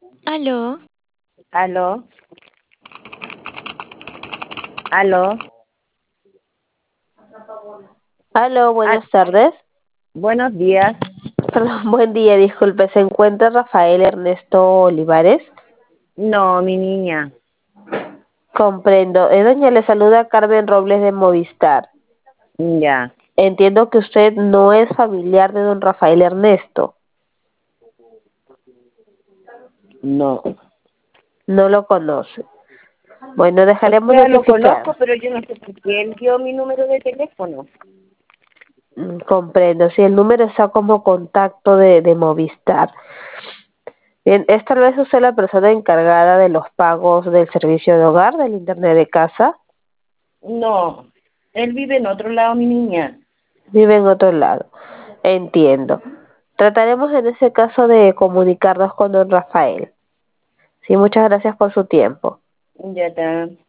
Aló, Aló, aló. aló, Ah, buenas tardes. buenos días. Perdón, buen día, disculpe, ¿se encuentra Rafael Ernesto Olivares? No, mi niña. Comprendo. Doña, le saluda Carmen Robles de Movistar. Ya, Entiendo que usted no es familiar de don Rafael Ernesto, no. no lo conoce. Bueno, O dejaremos sea, lo conozco, notificar. pero yo no sé por qué él dio mi número de teléfono. Comprendo, si el número está como contacto de Movistar. Bien, ¿es tal vez usted la persona encargada de los pagos del servicio de hogar, del internet de casa? No, él vive en otro lado, mi niña. Vive en otro lado. Entiendo. Trataremos en ese caso de comunicarnos con don Rafael. Sí, muchas gracias por su tiempo. Ya está.